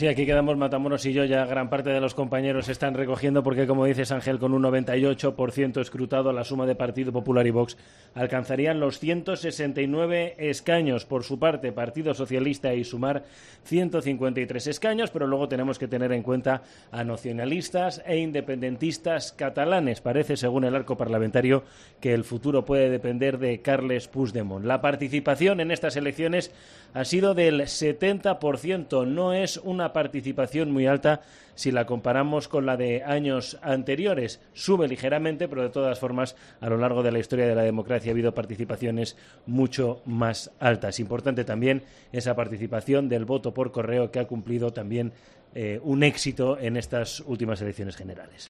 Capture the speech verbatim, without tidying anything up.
Sí, aquí quedamos Matamoros y yo, ya gran parte de los compañeros están recogiendo porque, como dices Ángel, con un noventa y ocho por ciento escrutado, la suma de Partido Popular y Vox alcanzarían los ciento sesenta y nueve escaños. Por su parte, Partido Socialista y Sumar ciento cincuenta y tres escaños, pero luego tenemos que tener en cuenta a nacionalistas e independentistas catalanes. Parece, según el arco parlamentario, que el futuro puede depender de Carles Puigdemont. La participación en estas elecciones ha sido del setenta por ciento, no es una participación muy alta si la comparamos con la de años anteriores. Sube ligeramente, pero de todas formas, a lo largo de la historia de la democracia ha habido participaciones mucho más altas. Importante también esa participación del voto por correo, que ha cumplido también eh, un éxito en estas últimas elecciones generales.